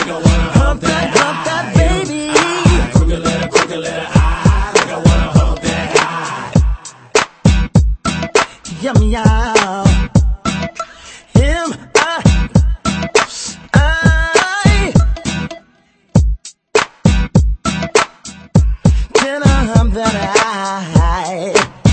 I wanna hump that baby. Crooked letter I, like I wanna hump that high. Yummy,